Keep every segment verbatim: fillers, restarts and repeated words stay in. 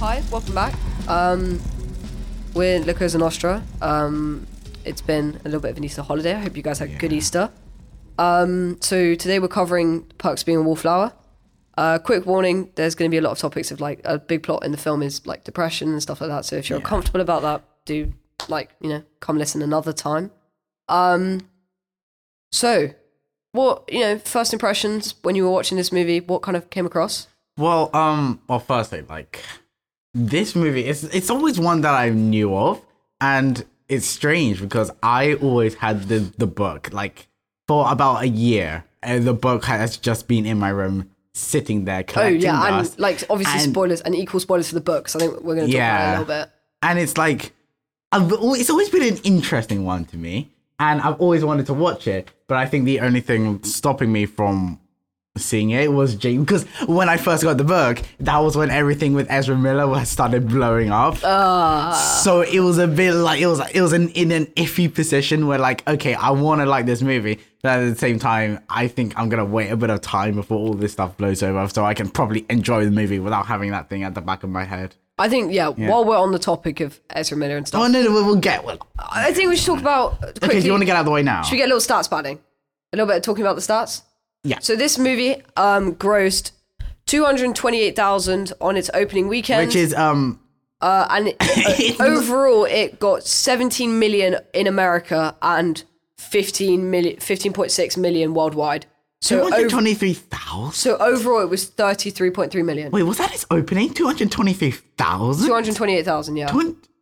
hi, welcome back. Um, we're La Cosa Nostra. Um, it's been a little bit of an Easter holiday. I hope you guys had a Yeah. good Easter. Um, so today we're covering Perks Being a Wallflower. Uh, quick warning, there's going to be a lot of topics of like a big plot in the film is like depression and stuff like that. So if you're Yeah. uncomfortable about that, do like, you know, come listen another time. Um, so what, you know, first impressions when you were watching this movie, what kind of came across? Well, um, well, firstly, like this movie, it's it's always one that I knew of, and it's strange because I always had the the book like for about a year, and the book has just been in my room, sitting there Oh collecting yeah, dust. and like obviously and- spoilers and equal spoilers for the book. So I think we're going to talk about it a Yeah. little bit. And it's like, I've, al- it's always been an interesting one to me, and I've always wanted to watch it. But I think the only thing stopping me from seeing it was James, because when I first got the book, that was when everything with Ezra Miller was started blowing up. Uh, So it was a bit like it was it was an, in an iffy position where like, okay, I want to like this movie, but at the same time, I think I'm gonna wait a bit of time before all this stuff blows over, so I can probably enjoy the movie without having that thing at the back of my head. I think yeah, Yeah. while we're on the topic of Ezra Miller and stuff, Oh no, no, we'll we'll get well. I think we should talk about quickly. Okay, do you want to get out of the way now? Should we get a little stats padding? A little bit of talking about the stats? Yeah. So this movie um, grossed two hundred twenty-eight thousand on its opening weekend. Which is um uh, and it, uh, overall it got seventeen million in America and fifteen million, fifteen point six million worldwide. two So, hundred ov- twenty-three thousand. so overall it was thirty-three point three million. Wait, was that its opening? two hundred twenty-three thousand. two hundred twenty-eight thousand, yeah.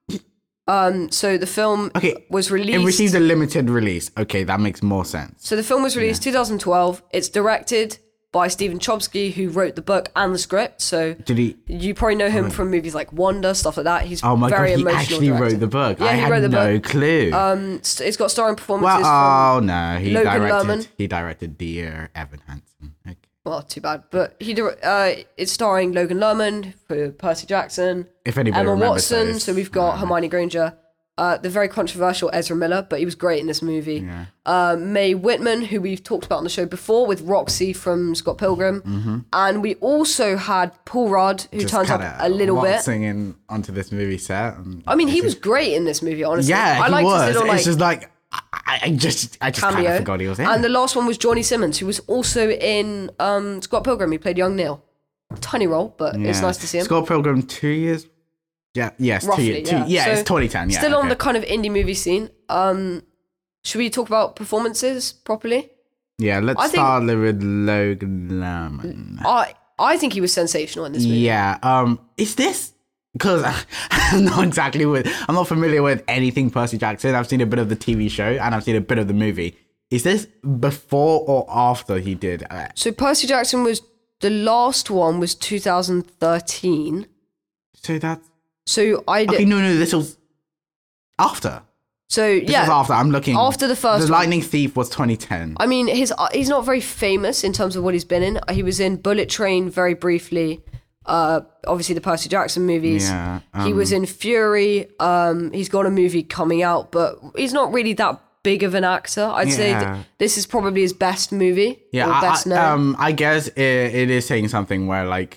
Um, so the film Okay, was It released. received a limited release. Okay, that makes more sense. So the film was released twenty twelve. It's directed by Stephen Chbosky, who wrote the book and the script. So Did he? you probably know him from movies like Wonder, stuff like that. He's Oh my very god, he emotional actually director. wrote the book. Yeah, I he had wrote the no book. clue. Um, s- it's got starring performances well, from. oh no, he Logan directed. Lerman. He directed Dear Evan Hansen. Okay. Well, too bad, but he dir- uh, it's starring Logan Lerman for Percy Jackson, If anybody Emma remembers Watson. those, So we've got uh, Hermione Granger. Uh, the very controversial Ezra Miller, but he was great in this movie. Yeah. Uh, Mae Whitman, who we've talked about on the show before, with Roxy from Scott Pilgrim, Mm-hmm. and we also had Paul Rudd, who Just turns up kinda a little bit. singing onto this movie set. and I mean, he it's was just- great in this movie. Honestly, Yeah, I he liked was. his little like it's just like I, I just, I just kind cameo. of forgot he was in. And it. the last one was Johnny Simmons, who was also in um, Scott Pilgrim. He played young Neil. Tiny role, but it's Yeah. nice to see him. Scott Pilgrim, two years. Yeah. Yes. Roughly, two years. Two, yeah. yeah. So, it's twenty ten. Yeah. Still on okay. the kind of indie movie scene. Um, should we talk about performances properly? Yeah. Let's I think- start with Logan Lerman. I I think he was sensational in this movie. Yeah. Um. Is this because I'm not exactly with. I'm not familiar with anything Percy Jackson. I've seen a bit of the T V show and I've seen a bit of the movie. Is this before or after he did? Uh, So Percy Jackson was the last one was two thousand thirteen. so that's So I did. okay. No, no. This was after. so This yeah, was after. I'm looking after the first The one. Lightning Thief was twenty ten. I mean, his uh, he's not very famous in terms of what he's been in. He was in Bullet Train very briefly. Uh, obviously the Percy Jackson movies. Yeah, he was in Fury. Um, he's got a movie coming out, but he's not really that big of an actor. I'd say Yeah. th- this is probably his best movie. Yeah, or I, best I, known. um, I guess it, it is saying something where like,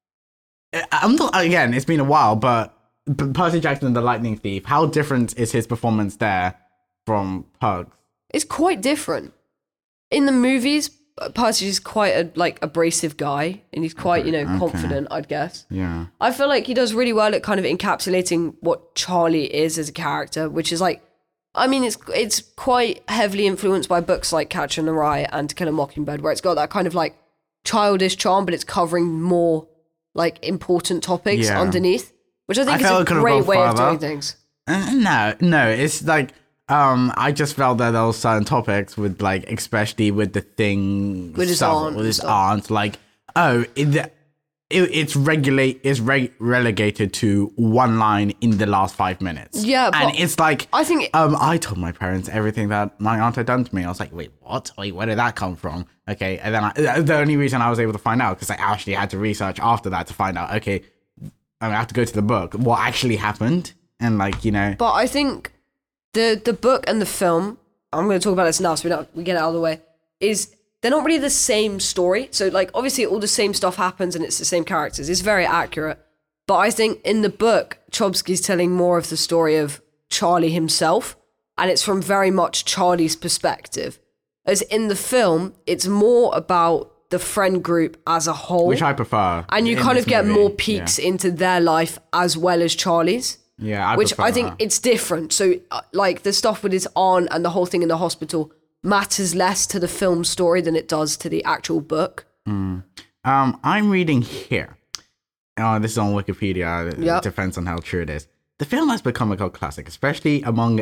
I- I'm not again. It's been a while, but P- Percy Jackson and the Lightning Thief. How different is his performance there from Pugs? It's quite different. In the movies, Percy is quite a like abrasive guy, and he's quite you know okay. confident. I'd guess. Yeah, I feel like he does really well at kind of encapsulating what Charlie is as a character, which is like, I mean, it's it's quite heavily influenced by books like Catcher in the Rye and To Kill a Mockingbird, where it's got that kind of like childish charm, but it's covering more like important topics Yeah. underneath, which I think I is felt a it could've great gone way of further. doing things. uh, no, no. It's like um, I just felt that there were certain topics with like, especially with the thing With his stuff, aunt with and his stuff. aunt, like oh, it, it, it's regulate is reg- relegated to one line in the last five minutes. Yeah, and but it's like I think Um, I told my parents everything that my aunt had done to me. I was like, wait, what? Wait, where did that come from? Okay, and then I, the only reason I was able to find out, because I actually had to research after that to find out, okay, I have to go to the book, what actually happened, and like, you know. But I think the the book and the film, I'm going to talk about this now so we don't we get it out of the way, is they're not really the same story. So like obviously all the same stuff happens and it's the same characters. It's very accurate. But I think in the book, Chomsky's telling more of the story of Charlie himself, and it's from very much Charlie's perspective. As in the film, it's more about the friend group as a whole. Which I prefer. And you kind of get movie. more peeks yeah. into their life as well as Charlie's. Yeah, I Which prefer I think that. it's different. So, uh, like, the stuff with his aunt and the whole thing in the hospital matters less to the film story than it does to the actual book. Mm. Um, I'm reading here. Oh, this is on Wikipedia. It yep. depends on how true it is. The film has become a cult classic, especially among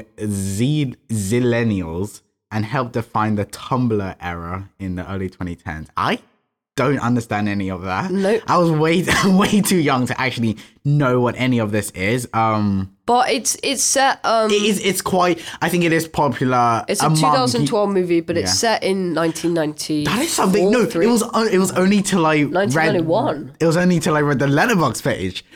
Z- Zillennials, and helped define the Tumblr era in the early twenty tens. I don't understand any of that. Nope. I was way way too young to actually know what any of this is. Um, but it's it's set. Um, it is. It's quite. I think it is popular. It's a twenty twelve movie, but it's yeah. set in nineteen ninety. That is something. No, three. it was. It was only till I nineteen ninety-one. read. It was only till I read the Letterboxd page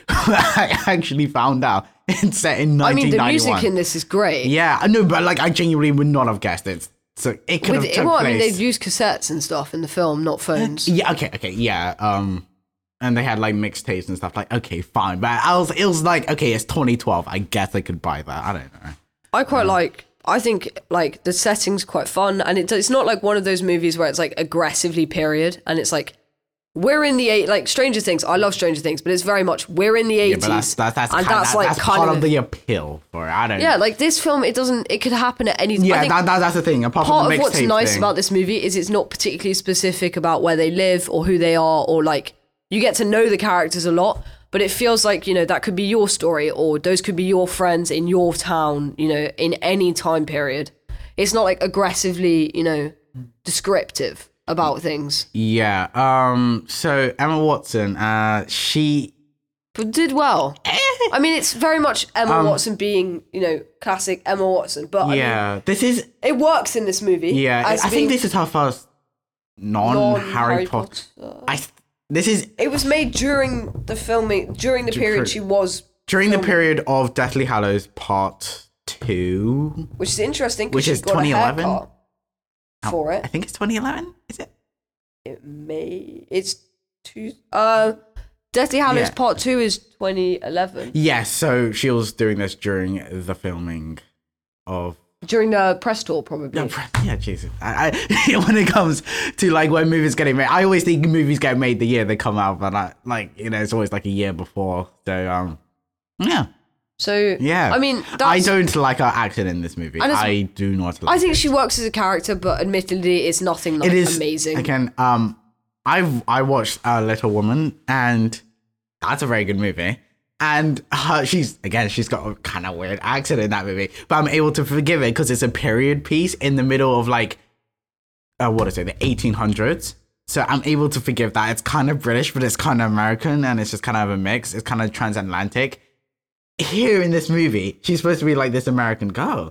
I actually found out it's set in nineteen ninety-one. I mean, the music in this is great. Yeah, no, but like I genuinely would not have guessed it. So it could With, have took well, place. I mean, they'd use cassettes and stuff in the film, not phones. Yeah. Okay. Okay. Yeah. Um, and they had like mixtapes and stuff. Like, okay, fine. But I was, it was like, okay, it's twenty twelve. I guess I could buy that. I don't know. I quite um, like. I think like the setting's quite fun, and it, it's not like one of those movies where it's like aggressively period, and it's like we're in the eight like Stranger Things. I love Stranger Things, but it's very much we're in the eighties. Yeah, but that's that's that's, and kind, that's that, like that's kind part of, of the appeal for it. I don't. Yeah, like this film, it doesn't. It could happen at any. Yeah, I think that, that, that's the thing. Apart part from the of what's mixtape nice thing. about this movie is it's not particularly specific about where they live or who they are, or like you get to know the characters a lot. But it feels like, you know, that could be your story, or those could be your friends in your town, you know, in any time period. It's not like aggressively, you know, descriptive about things. Yeah. Um. So Emma Watson, uh, she But did well. I mean, it's very much Emma Um, Watson being, you know, classic Emma Watson. But yeah, I mean, this is it works in this movie. yeah. I as think being this is her first non-Harry non-Harry Potter. Potter. I. th- This is It was made during the filming, during the period she was during the filming, period of Deathly Hallows Part Two, which is interesting. 'cause which she's is got a twenty eleven? haircut for I it. think it's twenty eleven. Is it? It may. It's two. Uh, Deathly Hallows Yeah. Part Two is twenty eleven. Yes. So she was doing this during the filming of. During the press tour, probably. No, pre- yeah, Jesus. I, I, when it comes to like when movies getting made, I always think movies get made the year they come out, but I, like you know, it's always like a year before. So um, yeah, So yeah. I mean, that's, I don't like her acting in this movie. And it's- I do not. like I think it. she works as a character, but admittedly, it's nothing like It is amazing. Again, um, I've I watched uh, Little Woman, and that's a very good movie. And her, she's again, she's got a kind of weird accent in that movie, but I'm able to forgive it because it's a period piece in the middle of like, uh, what is it, the eighteen hundreds. So I'm able to forgive that. It's kind of British, but it's kind of American, and it's just kind of a mix. It's kind of transatlantic. Here in this movie, she's supposed to be like this American girl,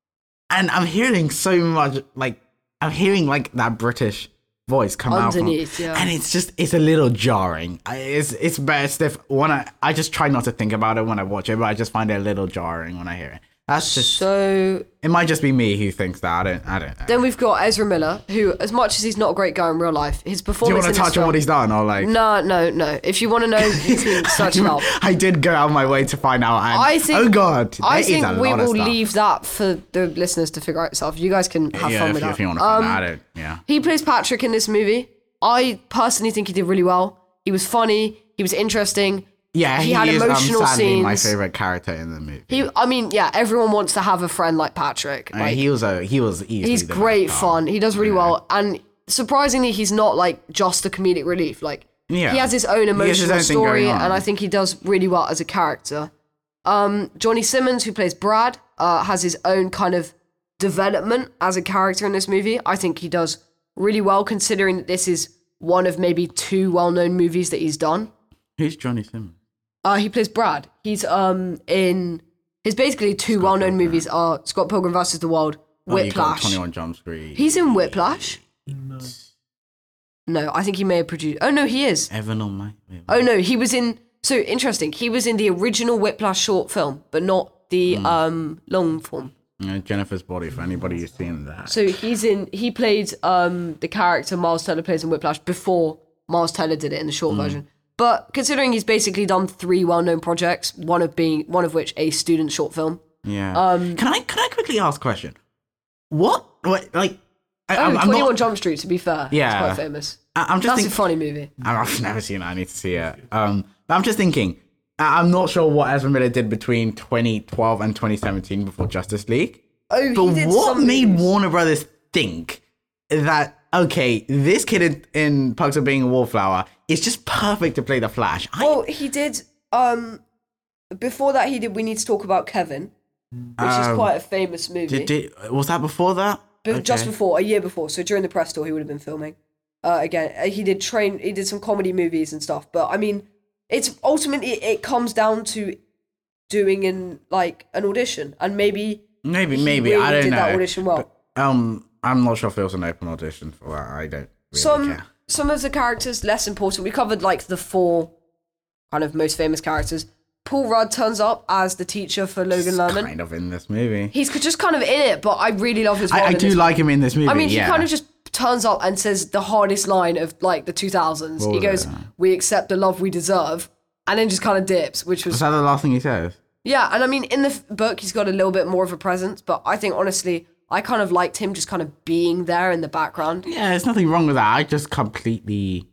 and I'm hearing so much like I'm hearing like that British voice come Underneath, out from, yeah. and it's just it's a little jarring. I- It's it's best if when I I just try not to think about it when I watch it, but I just find it a little jarring when I hear it. That's just So it might just be me who thinks that. I don't I don't know. then we've got Ezra Miller, who, as much as he's not a great guy in real life, his Do you performance. want to in this touch on film- what he's done or like? No, no, no. If you want to know, you can search him up. I did go out of my way to find out. And, I think. oh god, I there is think a we lot of will stuff. leave that for the listeners to figure out itself. You guys can have Yeah, fun if, with you- that. if you want to find Um, out, I don't. Yeah. He plays Patrick in this movie. I personally think he did really well. He was funny. He was interesting. Yeah, he, he, had is emotional um, sadly scenes. my favorite character in the movie. He, I mean, yeah, everyone wants to have a friend like Patrick. I mean, Like, he was a he was easily he's the great best fun. part. He does really Yeah. well, and surprisingly, he's not like just a comedic relief. Like, Yeah. he has his own He has his emotional own thing story, going on. and I think he does really well as a character. Um, Johnny Simmons, who plays Brad, uh, has his own kind of development as a character in this movie. I think he does really well, considering that this is one of maybe two well-known movies that he's done. Who's Johnny Simmons? Uh, he plays Brad. He's um in his basically two Scott well-known Pilgrim. movies are Scott Pilgrim versus the World, Oh, you got Whiplash. twenty-one Jump Street. He's in Whiplash. No, I think he may have produced. Oh no, he is. Evan on my. wait, Oh no, he was in. So interesting. He was in the original Whiplash short film, but not the Hmm. um long form. Uh, Jennifer's Body. For anybody who's seen that. So he's in. He played um the character Miles Teller plays in Whiplash before Miles Teller did it in the Hmm. short version. But considering he's basically done three well-known projects, one of being one of which a student short film. Yeah. Um, can I can I quickly ask a question? What? What? Like, I, oh, I'm, I'm twenty-one not, Jump Street. To be fair, Yeah. it's quite famous. I, I'm just That's thinking, a funny movie. I've never seen it. I need to see it. Um, but I'm just thinking. I- I'm not sure what Ezra Miller did between twenty twelve and twenty seventeen before Justice League. Oh, he But did what some made movies. Warner Brothers think that, okay, this kid in, in Perks of Being a Wallflower is just perfect to play the Flash? I, Well, he did. Um, before that, he did. We Need to Talk About Kevin, which is Um, quite a famous movie. did, did, was that before that? But just Okay. before, a year before. So during the press tour, he would have been filming. Uh, again, uh, he did train. He did some comedy movies and stuff. But I mean, it's ultimately it comes down to doing in like an audition, and maybe Maybe, he maybe. really I don't did know. that audition well. But, um, I'm not sure if it was an open audition for that. I don't really some care. some of the characters less important. We covered like the four kind of most famous characters. Paul Rudd turns up as the teacher for Logan Lerman. Kind of in this movie. He's just kind of in it, but I really love his role I, I in do this. like him in this movie. I mean, yeah. he kind of just turns up and says the hardest line of like the two thousands. What He was goes, it? "We accept the love we deserve," and then just kind of dips, which was Was that the last thing he says? yeah. And I mean, in the f- book, he's got a little bit more of a presence, but I think honestly, I kind of liked him just kind of being there in the background. Yeah, there's nothing wrong with that. I just completely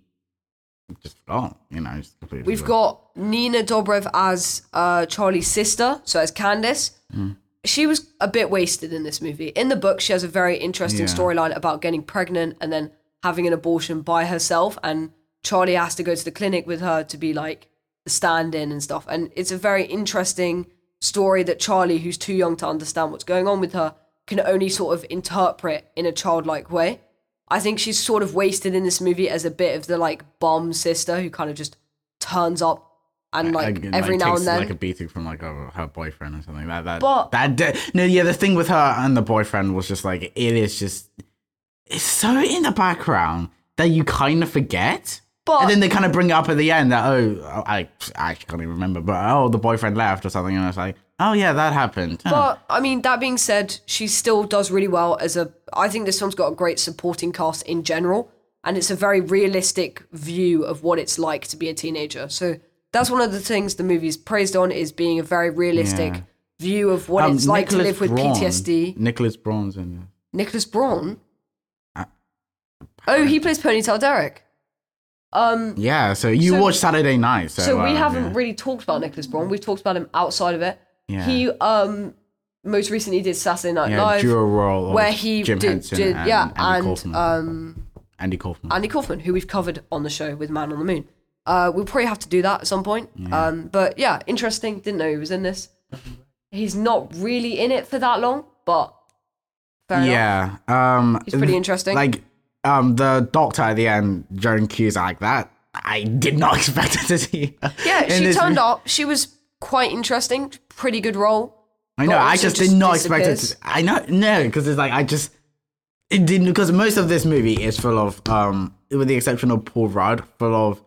just forgot. You know, just completely. We've forgot. got Nina Dobrev as uh, Charlie's sister, so as Candace. Mm. She was a bit wasted in this movie. In the book, she has a very interesting Yeah. storyline about getting pregnant and then having an abortion by herself, and Charlie has to go to the clinic with her to be like the stand-in and stuff. And it's a very interesting story that Charlie, who's too young to understand what's going on with her, can only sort of interpret in a childlike way. I think she's sort of wasted in this movie as a bit of the like bomb sister who kind of just turns up and like Again, every now takes, and then. like a beating from like her, her boyfriend or something like that. But- that that no, yeah, the thing with her and the boyfriend was just like it is just it's so in the background that you kind of forget. But- and then they kind of bring it up at the end that oh I, I actually can't even remember, but oh the boyfriend left or something, and I was like oh yeah that happened. Huh. But I mean, that being said, she still does really well as a. I think this film's got a great supporting cast in general, and it's a very realistic view of what it's like to be a teenager. So that's one of the things the movie's praised on, is being a very realistic Yeah. view of what Um, it's like Nicholas to live with Braun- P T S D. Nicholas Braun's in this. Nicholas Braun. Uh, oh, he plays Ponytail Derek. Um, Yeah, so you So- watch Saturday Night. So, so we uh, haven't yeah. really talked about Nicholas Braun. We've talked about him outside of it. Yeah. He um most recently did Saturday Night yeah, Live, dual role of where he Jim did, Henson did and yeah, Andy and Kaufman. um Andy Kaufman. Andy Kaufman, who we've covered on the show with Man on the Moon. Uh, we'll probably have to do that at some point. Um, but yeah, interesting. Didn't know he was in this. He's not really in it for that long, but fair enough. Yeah, um, He's pretty interesting. Like, um, the doctor at the end, Joan Cusack, that I did not expect her to see. her Yeah, in she this turned movie. up. She was quite interesting. Pretty good role. I know. but I also just, just did not expect it. disappears. To, I know, no, because it's like I just it didn't because most of this movie is full of um, with the exception of Paul Rudd, full of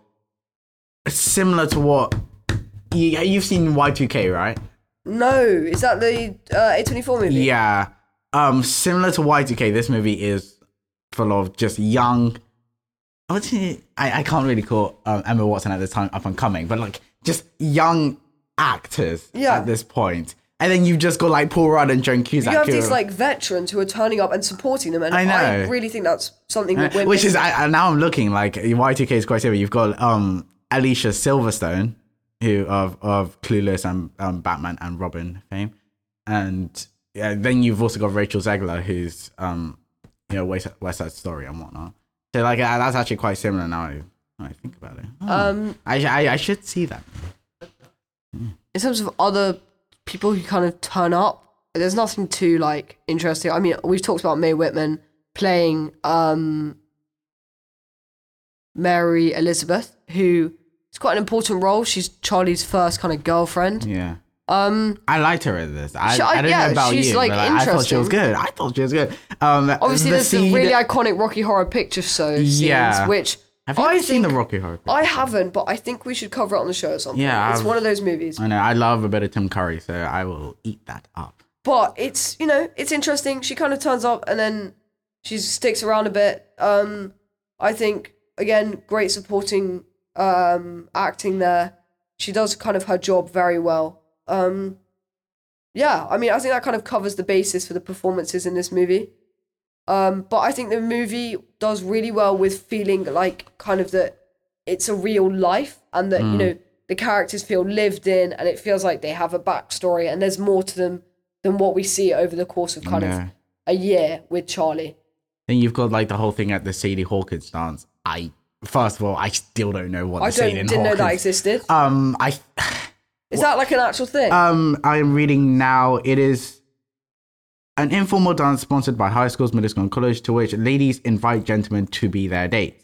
similar to what you, you've seen Y two K, right? No, is that the uh, A twenty-four movie? Yeah. Um, similar to Y two K, this movie is full of just young. What's it? I, I can't really call um, Emma Watson at this time up and coming, but like just young actors Yeah. at this point. And then you've just got like Paul Rudd and Joan Cusack. You have who these are- like veterans who are turning up and supporting them, and I know. I really think that's something that we're which is missing. I, I- now I'm looking like Y two K is quite similar. You've got um Alicia Silverstone, who of of Clueless and um, Batman and Robin fame, and yeah, then you've also got Rachel Zegler, who's um you know West, West Side Story and whatnot. So like uh, that's actually quite similar now. I, now I think about it. Oh, Um, I, I I should see that. in terms of other people who kind of turn up, there's nothing too like interesting. I mean, we've talked about Mae Whitman playing um Mary Elizabeth, who is quite an important role. She's Charlie's first kind of girlfriend. Yeah. Um, I liked her in this. I, She- I, I- don't yeah, know about she's, you, like, but like, I thought she was interesting. good. I thought she was good. Um, obviously, the there's the scene- really iconic Rocky Horror Picture Show scenes, Yeah. which Have you I ever seen think the Rocky Horror Picture I haven't, but I think we should cover it on the show at some point. Yeah, it's I've- one of those movies. I know. I love a bit of Tim Curry, so I will eat that up. But it's, you know, it's interesting. She kind of turns up and then she sticks around a bit. Um, I think, again, great supporting um, acting there. She does kind of her job very well. Um, yeah, I mean, I think that kind of covers the basis for the performances in this movie. Um, but I think the movie does really well with feeling like kind of that it's a real life and that, mm. you know, the characters feel lived in and it feels like they have a backstory and there's more to them than what we see over the course of kind yeah. of a year with Charlie. Then you've got like the whole thing at the Sadie Hawkins dance. I first of all, I still don't know what I the Sadie don't, didn't Hawkins. know that existed. Um, I is that like an actual thing? Um, I am reading now. It is an informal dance sponsored by high schools, middle school, and college, to which ladies invite gentlemen to be their dates.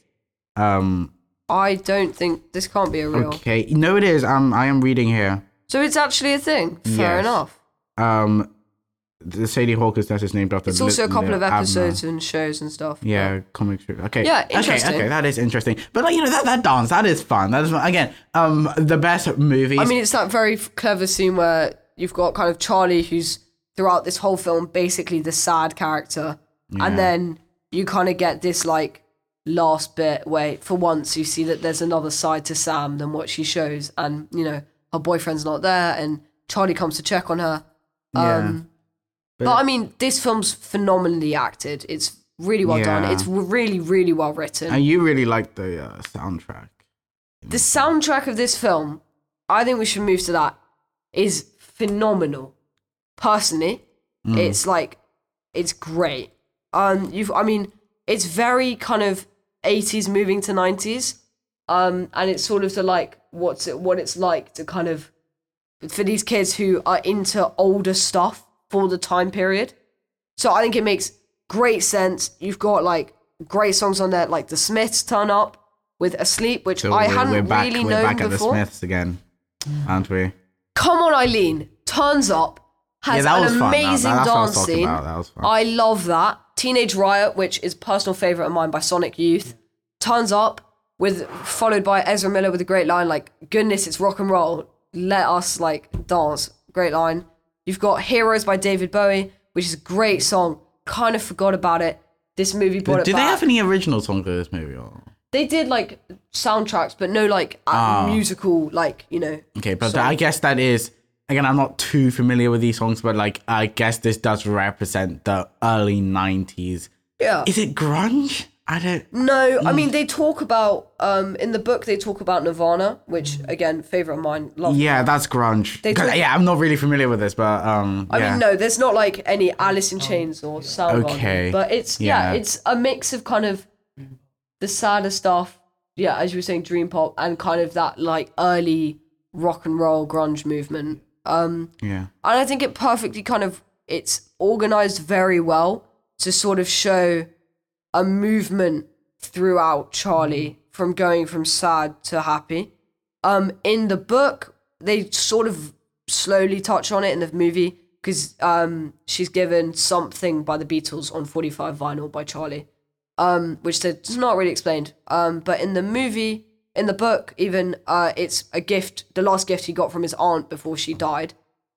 Um, I don't think this can't be a real. Okay, no, it is. Um, I am reading here. So it's actually a thing. Fair yes. enough. Um. The Sadie Hawkins dance is named after. It's also a couple the of episodes Abner. and shows and stuff. Yeah, but... comic strip. Okay. Yeah, interesting. Okay, okay, that is interesting. But like, you know, that, that dance, that is fun. That is fun. Again, um, the best movies. I mean, it's that very clever scene where you've got kind of Charlie, who's throughout this whole film basically the sad character, yeah. and then you kind of get this like last bit where, for once, you see that there's another side to Sam than what she shows, and you know her boyfriend's not there, and Charlie comes to check on her. Um, yeah. But, but I mean, this film's phenomenally acted. It's really well yeah. done. It's really, really well written. And you really like the uh, soundtrack. The soundtrack of this film, I think we should move to that, is phenomenal. Personally, mm. it's like, it's great. Um, you've, I mean, it's very kind of eighties moving to nineties. Um, and it's sort of the like, what's it, what it's like to kind of, for these kids who are into older stuff for the time period. So I think it makes great sense. You've got like great songs on there, like the Smiths turn up with Asleep, which so I we're, hadn't we're back, really we're known back at before. The Smiths again, aren't we? Come On Eileen turns up, has yeah, an amazing that, that, dance scene. That was fun. I love that. Teenage Riot, which is a personal favourite of mine by Sonic Youth, turns up with followed by Ezra Miller with a great line like, goodness, it's rock and roll. Let us like dance. Great line. You've got Heroes by David Bowie, which is a great song. Kind of forgot about it. This movie brought but it did back. Did they have any original songs for this movie? Or? They did like soundtracks, but no like uh, musical, like, you know. Okay, but I guess that is, again, I'm not too familiar with these songs, but like, I guess this does represent the early nineties. Yeah. Is it grunge? I don't... No, I mean, they talk about, um, in the book, they talk about Nirvana, which, again, favourite of mine. Love yeah, that's grunge. They talk- yeah, I'm not really familiar with this, but, um, I yeah. mean, no, there's not, like, any Alice in Chains or Soundgarden. Okay. But it's, yeah. yeah, it's a mix of kind of the sadder stuff, yeah, as you were saying, dream pop, and kind of that, like, early rock and roll grunge movement. Um, yeah. And I think it perfectly kind of, it's organised very well to sort of show a movement throughout Charlie from going from sad to happy. Um, in the book, they sort of slowly touch on it in the movie because um, she's given Something by the Beatles on forty-five vinyl by Charlie, um, which is not really explained. Um, but in the movie, in the book, even uh, it's a gift, the last gift he got from his aunt before she died.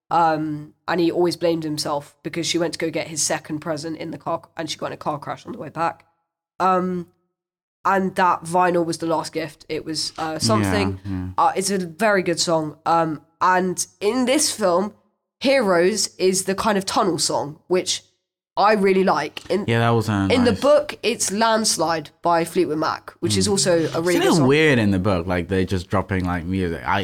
Um, and he always blamed himself because she went to go get his second present in the car and she got in a car crash on the way back. Um, and that vinyl was the last gift. It was uh, Something. Yeah, yeah. Uh, it's a very good song. Um, and in this film, Heroes is the kind of tunnel song, which I really like. In, yeah, that was uh, In nice. the book, it's Landslide by Fleetwood Mac, which mm. is also a really it's good song. Weird in the book, like they're just dropping like music. I.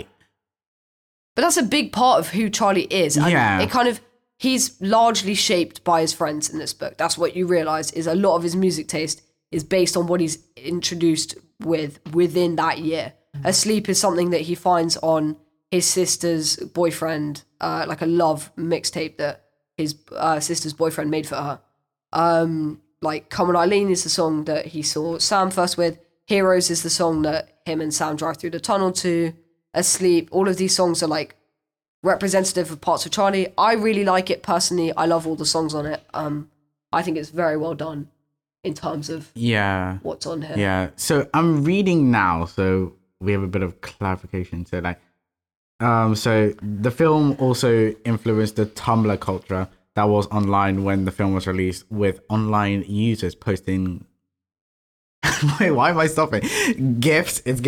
But that's a big part of who Charlie is. And yeah. it kind of, he's largely shaped by his friends in this book. That's what you realise, is a lot of his music taste is based on what he's introduced with within that year. Mm-hmm. Asleep is something that he finds on his sister's boyfriend, uh, like a love mixtape that his uh, sister's boyfriend made for her. Um, like Come On Eileen is the song that he saw Sam first with. Heroes is the song that him and Sam drive through the tunnel to. Asleep, all of these songs are like representative of parts of Charlie. I really like it personally. I love all the songs on it. Um, I think it's very well done in terms of yeah what's on here. Yeah. So I'm reading now, so we have a bit of clarification. So like, um, so the film also influenced the Tumblr culture that was online when the film was released, with online users posting. Wait, why am I stopping? GIFs. It's GIFs.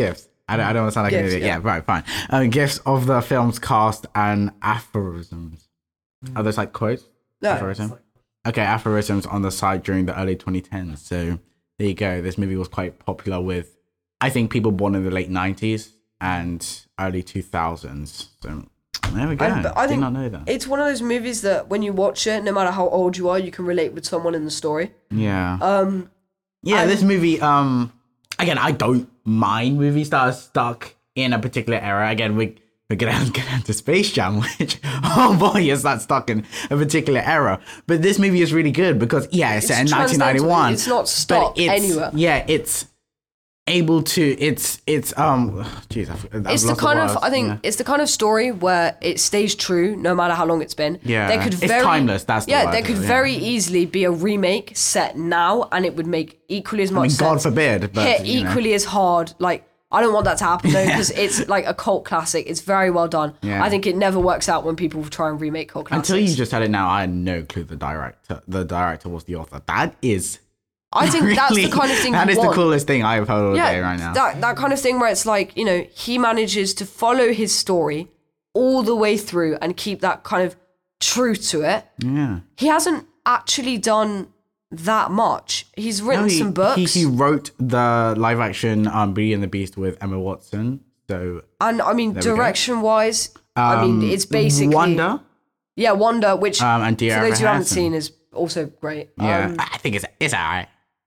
I don't, I don't want to sound like Gifts, an idiot. yeah. Yeah, right, fine. Um, gifts of the film's cast and aphorisms. Are those like quotes? No. Aphorism? Okay, aphorisms on the side during the early twenty tens. So there you go. This movie was quite popular with, I think, people born in the late nineties and early two thousands. So there we go. I, but I Did think not know that. it's one of those movies that when you watch it, no matter how old you are, you can relate with someone in the story. Yeah. Um, Yeah, and- this movie, um, again, I don't mind movies that are stuck in a particular era. Again, we, we're going to get into Space Jam, which, oh boy, is that stuck in a particular era. But this movie is really good because, yeah, it's, It's set in nineteen ninety-one. It's not stuck but it's, anywhere. Yeah, it's able to, it's, it's, um, jeez, I've, I've It's the lost kind the of, words. I think, Yeah. it's the kind of story where it stays true no matter how long it's been. Yeah, there could it's very, timeless, that's the yeah, word, there could yeah. very easily be a remake set now, and it would make equally as much I mean, sense. God forbid, but, hit you know. equally as hard. Like, I don't want that to happen though, because it's like a cult classic. It's very well done. Yeah. I think it never works out when people try and remake cult classics. Until you just said it now, I had no clue the director, the director was the author. That is I think that's the really- kind of thing That you is want. the coolest thing I've heard all Yeah, day right now. that that kind of thing where it's like, you know, he manages to follow his story all the way through and keep that kind of true to it. yeah. He hasn't actually done that much. He's written No, he, some books, He, he wrote the live action um, Beauty and the Beast with Emma Watson. So and I mean, we go. direction wise, I mean, um, it's basically Wonder Yeah, Wonder, which um, and Dear for those Evan who haven't Hansen. seen is also great. Yeah, Um, I think it's it's alright.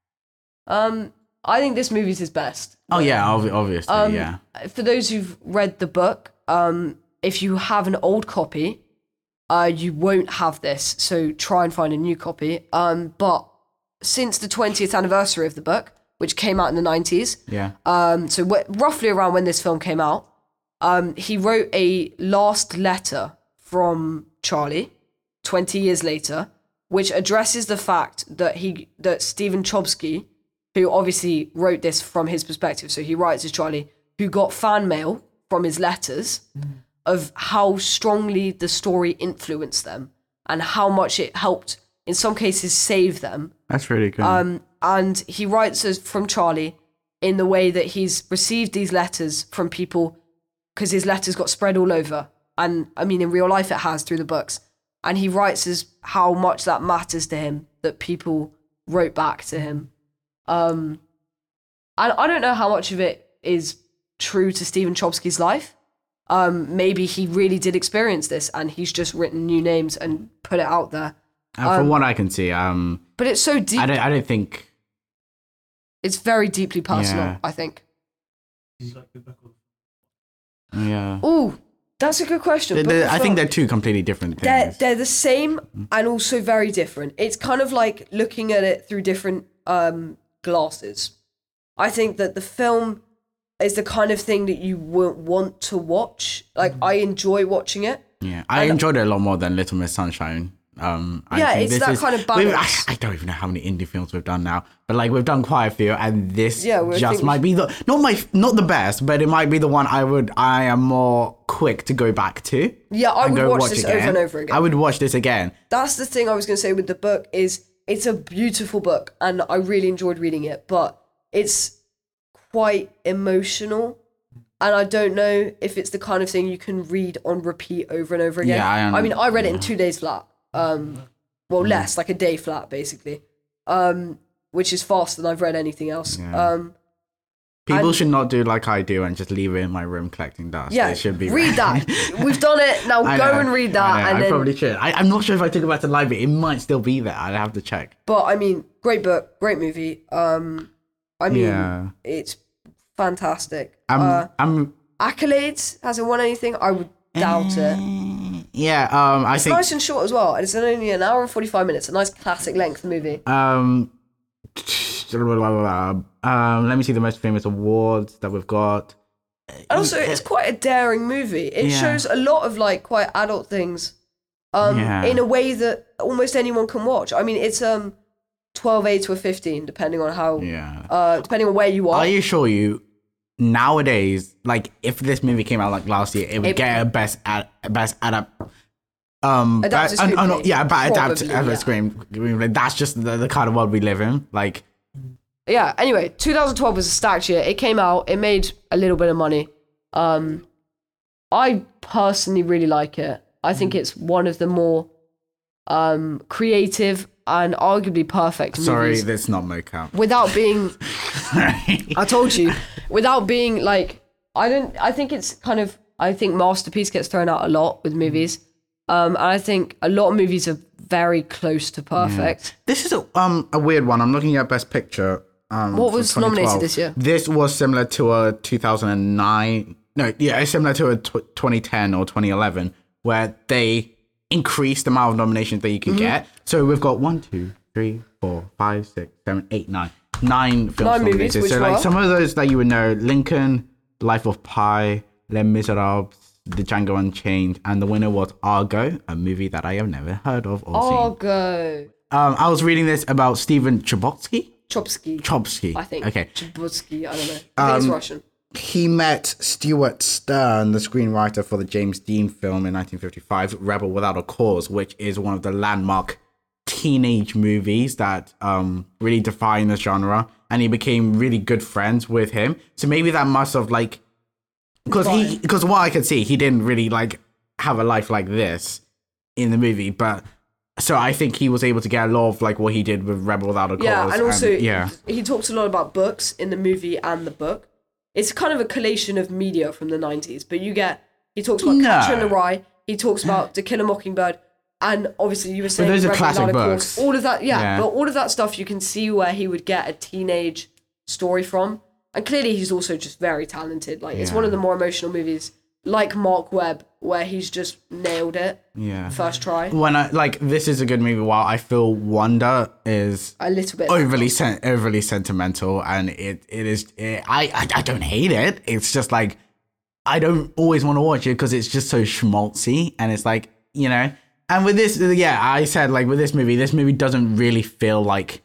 um, I think this movie's his best. Oh yeah, obvi- obviously, Um, yeah. For those who've read the book, um, if you have an old copy, uh, you won't have this. So try and find a new copy. Um, but since the twentieth anniversary of the book, which came out in the nineties, Yeah. um, so w- roughly around when this film came out, um, he wrote a last letter from Charlie twenty years later, which addresses the fact that he that Stephen Chbosky, who obviously wrote this from his perspective, so he writes as Charlie, who got fan mail from his letters of how strongly the story influenced them and how much it helped, in some cases, save them. That's really good. Um, and he writes as from Charlie in the way that he's received these letters from people because his letters got spread all over. And I mean, in real life, it has through the books. And he writes as how much that matters to him that people wrote back to him. Um, and I don't know how much of it is true to Stephen Chbosky's life. Um, maybe he really did experience this and he's just written new names and put it out there. and from what I can see, um, But it's so deep. I don't I don't think. It's very deeply personal, Yeah. I think. Yeah. Oh, that's a good question. They're- Book they're- of I think Frost- they're two completely different they're things. they're the same and also very different. It's kind of like looking at it through different um, glasses. I think that the film is the kind of thing that you won't want to watch. Like, I enjoy watching it. Yeah, I enjoyed it a lot more than Little Miss Sunshine. Um, I Yeah, think it's this that is- kind of we've- balance. I, I don't even know how many indie films we've done now, but like we've done quite a few, and this Yeah, we just think might be the not my not the best, but it might be the one I would I am more quick to go back to. Yeah, I and would go watch this over and over again. I would watch this again. That's the thing I was going to say with the book is it's a beautiful book and I really enjoyed reading it, but it's quite emotional. And I don't know if it's the kind of thing you can read on repeat over and over again. Yeah, I un- mean, I read it in two days flat. Um, well, less, like a day flat, basically. Um, which is faster than I've read anything else. Yeah. Um, People and- should not do like I do and just leave it in my room collecting dust. yeah, it should be read that. We've done it. Now I go know, and read I that. know, and I then, probably should. I, I'm not sure if I took it back to the library. It might still be there. I'd have to check. But I mean, great book, great movie. Um, I mean, Yeah. it's fantastic. I'm. uh, I'm. Accolades hasn't won anything. I would doubt it. Yeah. Um. I It's think. nice and short as well. It's only an hour and forty-five minutes. A nice classic length movie. Um, um, let me see the most famous awards that we've got. And also, it's quite a daring movie. It Yeah. shows a lot of like quite adult things, um, Yeah. in a way that almost anyone can watch. I mean, it's um, twelve A to a fifteen, depending on how, Yeah. uh, depending on where you are. I assure you, nowadays, like if this movie came out like last year, it would It- get a best ad, best adapt. Um, Adapted ba- uh, uh, no, screenplay. yeah, but adapt Probably, as yeah. a screen. Like, that's just the, the kind of world we live in. Like, yeah, anyway, twenty twelve was a stacked year. It came out, it made a little bit of money. Um, I personally really like it. I think it's one of the more um, creative and arguably perfect Sorry, movies. that's not mocap. Without being, I told you, without being like, I don't, I think it's kind of, I think masterpiece gets thrown out a lot with movies. Um, and I think a lot of movies are very close to perfect. Yeah. This is a, um, a weird one. I'm looking at Best Picture. Um, What was nominated this year? This was similar to a two thousand nine. No, yeah, it's similar to a tw- twenty ten or twenty eleven, where they increased the amount of nominations that you can Mm-hmm. get. So we've got one, two, three, four, five, six, seven, eight, nine. Nine films Nine movies, nominated. which So like were? some of those that you would know: Lincoln, Life of Pi, Les Miserables, The Django Unchained, and the winner was Argo, a movie that I have never heard of or seen. Argo. Um, I was reading this about Steven Chbosky. Chomsky. Chomsky. I think. Okay. Chbosky, I don't know. I think it's Russian. He met Stuart Stern, the screenwriter for the James Dean film in nineteen fifty-five, Rebel Without a Cause, which is one of the landmark teenage movies that um, really define the genre. And he became really good friends with him. So maybe that must have like, because he, because what I could see, he didn't really like have a life like this in the movie, but. So I think he was able to get a lot of like what he did with Rebel Without a Cause. Yeah, and also yeah. he talks a lot about books in the movie and the book. It's kind of a collation of media from the nineties, but you get, he talks about No. Catcher in the Rye, he talks about To Kill a Mockingbird, and obviously you were saying those are Rebel classic Without a books. Cause. All of that, yeah, Yeah. but all of that stuff you can see where he would get a teenage story from. And clearly he's also just very talented. Like, it's Yeah. one of the more emotional movies, like Mark Webb, where he's just nailed it Yeah. first try. When I like this is a good movie. While I feel Wonder is A little bit. overly sen- overly sentimental, and it it is it, I, I I don't hate it. It's just like I don't always want to watch it because it's just so schmaltzy, and it's like you know. And with this, yeah, I said like with this movie, this movie doesn't really feel like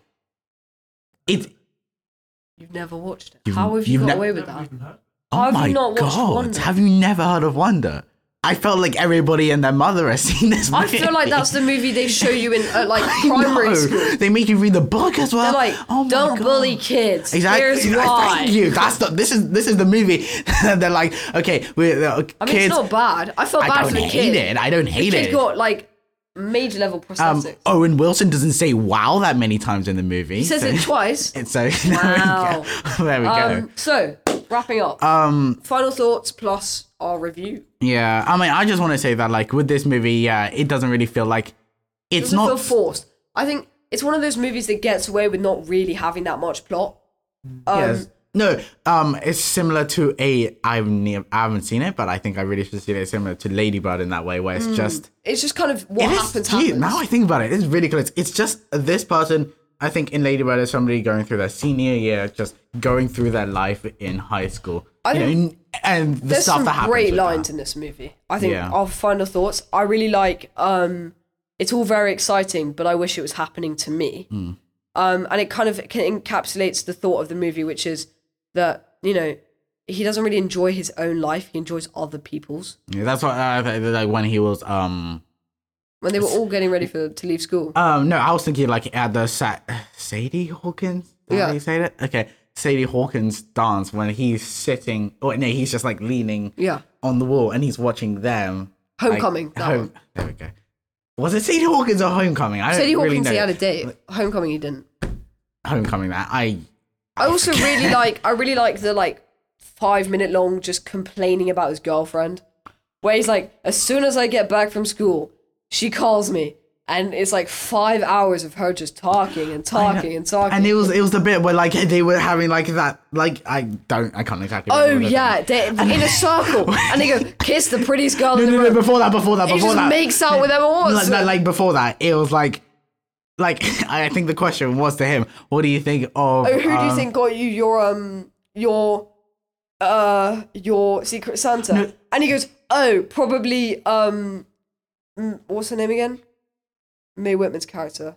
it. You've never watched it. How have you you've got ne- away with that? Oh Have you my not watched god! Wonder? Have you never heard of Wonder? I felt like everybody and their mother has seen this movie. I feel like that's the movie they show you in uh, like primary No, school. they make you read the book as well. They're like, oh my don't God. bully kids. Exactly. Here's You know, why. Thank you. That's the. This is this is the movie. They're like, okay, we're uh, I mean, kids. it's not bad. I felt I bad don't for the hate kid. it. I don't hate the kid it. got like major level um, prosthetics. Owen Wilson doesn't say "wow" that many times in the movie. he says so, it twice. It's so Wow. there we go. There we Um, so wrapping up. go. Um, Final thoughts plus our review. yeah. I mean, I just want to say that, like, with this movie, yeah, it doesn't really feel like It it's doesn't not. feel forced. I think it's one of those movies that gets away with not really having that much plot. Um, Yes. No, um, it's similar to a. I've ne- I haven't seen it, but I think I really should see it. It's similar to Lady Bird in that way, where it's just. It's just kind of what It is- happens. gee, happens. Now I think about it, it's really close. It's just this person. I think in Lady Bird is somebody going through their senior year, just going through their life in high school. I you know, think in- and the There's stuff some that happens. great with lines that. in this movie. I think Yeah. our final thoughts. I really like. Um, it's all very exciting, but I wish it was happening to me. Hmm. Um, and it kind of encapsulates the thought of the movie, which is that you know he doesn't really enjoy his own life; he enjoys other people's. Yeah, that's what uh, like when he was um When they were all getting ready for to leave school. um no, I was thinking like at the Sa- Sadie Hawkins. Is that Yeah. how you say that? Okay, Sadie Hawkins dance when he's sitting. Oh no, he's just like leaning Yeah, on the wall and he's watching them. Homecoming. Like, that home- one. There we go. Was it Sadie Hawkins or Homecoming? I don't Sadie really Hawkins, know. he had a date. Homecoming, he didn't. Homecoming. That I. I also really like. I really like the like five minute long just complaining about his girlfriend, where he's like, as soon as I get back from school, she calls me, and it's like five hours of her just talking and talking and talking. And it was it was the bit where like they were having like that like I don't I can't exactly. oh remember the yeah, thing. they're in a circle, and they go kiss the prettiest girl in the No, no, room. no, before that, before that, he before just that. makes out with Emma like, Watson. like, like before that, it was like, like I think the question was to him, what do you think of? oh, who do you um, think got you your um your uh your Secret Santa? No. And he goes, oh, probably um, mm, what's her name again? Mae Whitman's character,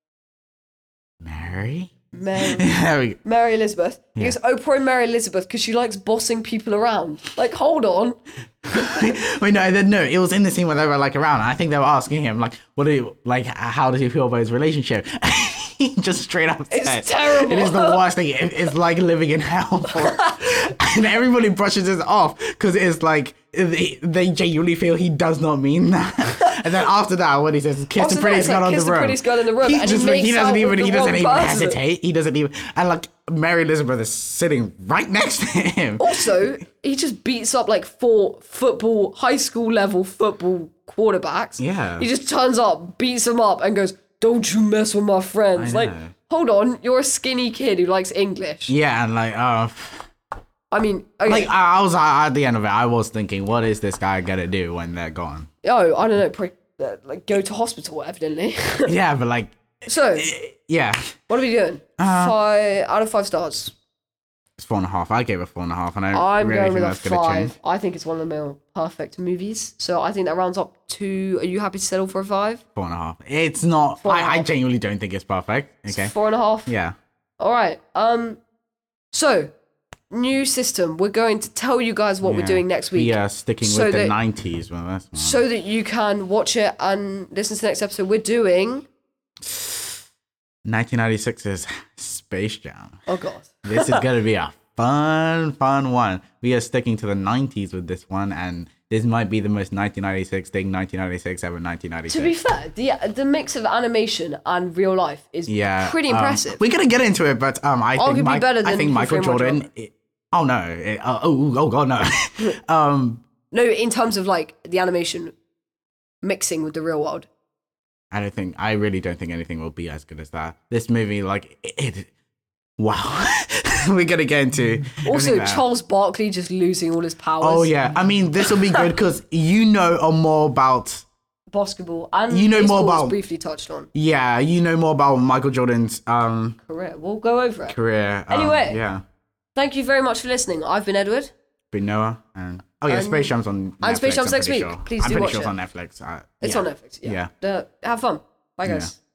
Mary? Mary, There we go. Mary Elizabeth. He Yeah. goes, oh, probably Mary Elizabeth because she likes bossing people around. Like, hold on. Wait, no, then no, it was in the scene where they were like around. And I think they were asking him like, what do you like? How does he feel about his relationship? He just straight up It's said, terrible. it is the worst thing. It- it's like living in hell. For, and everybody brushes it off because it's like they, they genuinely feel he does not mean that. And then after that, when he says kiss After the that, prettiest it's like, girl in kiss the the room, prettiest girl in the room, he and he just makes he doesn't out even with he the doesn't wrong even person. hesitate. He doesn't even and like Mary Elizabeth is sitting right next to him. Also, he just beats up like four football, high school level football quarterbacks. Yeah. He just turns up, beats them up, and goes, "Don't you mess with my friends." I Like, know. hold on, you're a skinny kid who likes English. Yeah, and like uh I mean, okay. like I, I was uh, at the end of it, I was thinking, what is this guy gonna do when they're gone? oh, I don't know, pre- uh, like go to hospital, evidently. Yeah, but like So, yeah. what are we doing? Uh, five out of five stars. It's four and a half. I gave it four and a half, and I don't I'm really going think with a that's gonna change. five. I think it's one of the more perfect movies. So I think that rounds up to. Are you happy to settle for a five? Four and a half. It's not. Four and a I, I half. genuinely don't think it's perfect. Okay. Four and a half. Yeah. All right. Um. So, new system. We're going to tell you guys what we're Yeah. doing next week. We are sticking So with the that- nineties. Well, that's one. So that you can watch it and listen to the next episode. We're doing. nineteen ninety-six's Space Jam. Oh God. This is gonna be a fun, fun one. We are sticking to the nineties with this one, and this might be the most nineteen ninety-six thing nineteen ninety-six ever. nineteen ninety-six. To be fair, the the mix of animation and real life is yeah, pretty um, impressive. we're gonna get into it, but um, I Arguably think Mike, better I than think Who Michael Framed Roger Jordan. It, oh no! It, uh, oh oh god no! um, No, in terms of like the animation mixing with the real world. I don't think. I really don't think anything will be as good as that. This movie, like it. it wow, we're gonna get into Also, everything there. Charles Barkley just losing all his powers. Oh yeah, I mean this will be good because you know more about. Basketball and You know more baseball was about- briefly touched on Yeah, you know more about Michael Jordan's um career. We'll go over it. career. um, Anyway. yeah, Thank you very much for listening. I've been Edward. been Noah and oh yeah, And- Space Jam's on. and Netflix, Space Jam's I'm next pretty week. Sure. Please I'm do pretty watch sure it. it's on Netflix. Uh, It's yeah. on Netflix. Yeah. Uh, have fun. Bye guys.